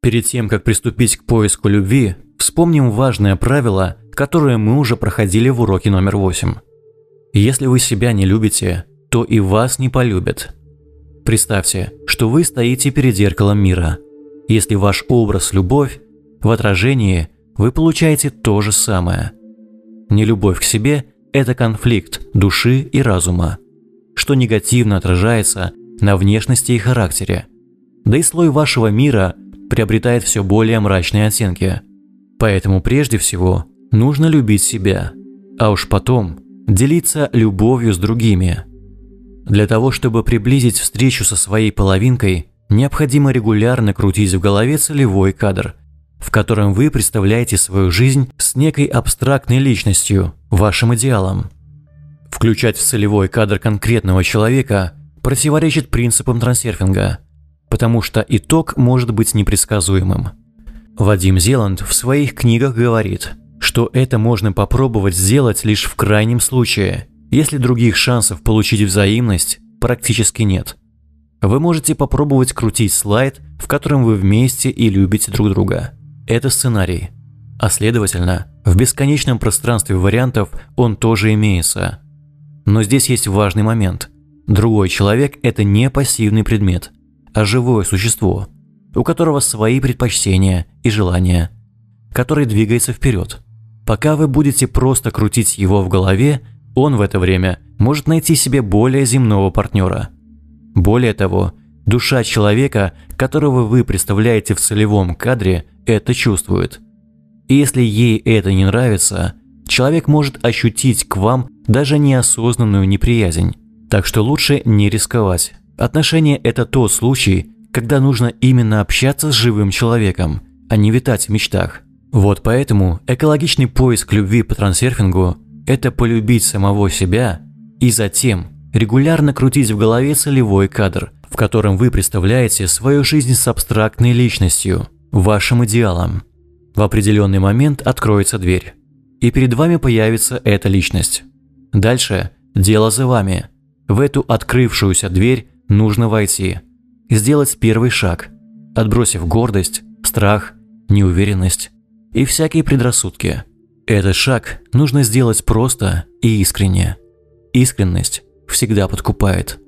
Перед тем, как приступить к поиску любви, вспомним важное правило, которое мы уже проходили в уроке номер 8. Если вы себя не любите, то и вас не полюбят. Представьте, что вы стоите перед зеркалом мира. Если ваш образ – любовь, в отражении вы получаете то же самое. Нелюбовь к себе – это конфликт души и разума, что негативно отражается на внешности и характере. Да и слой вашего мира приобретает все более мрачные оттенки. Поэтому прежде всего нужно любить себя, а уж потом делиться любовью с другими. Для того, чтобы приблизить встречу со своей половинкой, необходимо регулярно крутить в голове целевой кадр, в котором вы представляете свою жизнь с некой абстрактной личностью, вашим идеалом. Включать в целевой кадр конкретного человека противоречит принципам трансерфинга, потому что итог может быть непредсказуемым. Вадим Зеланд в своих книгах говорит, что это можно попробовать сделать лишь в крайнем случае, если других шансов получить взаимность практически нет. Вы можете попробовать крутить слайд, в котором вы вместе и любите друг друга. Это сценарий. А следовательно, в бесконечном пространстве вариантов он тоже имеется. Но здесь есть важный момент. Другой человек – это не пассивный предмет, а живое существо, у которого свои предпочтения и желания, который двигается вперед. Пока вы будете просто крутить его в голове, он в это время может найти себе более земного партнера. Более того, душа человека, которого вы представляете в целевом кадре, это чувствует. И если ей это не нравится, человек может ощутить к вам даже неосознанную неприязнь. Так что лучше не рисковать. Отношения – это тот случай, когда нужно именно общаться с живым человеком, а не витать в мечтах. Вот поэтому экологичный поиск любви по трансерфингу – это полюбить самого себя и затем регулярно крутить в голове целевой кадр, в котором вы представляете свою жизнь с абстрактной личностью, вашим идеалом. В определенный момент откроется дверь, и перед вами появится эта личность. Дальше дело за вами. В эту открывшуюся дверь нужно войти, сделать первый шаг, отбросив гордость, страх, неуверенность и всякие предрассудки. Этот шаг нужно сделать просто и искренне. Искренность всегда подкупает.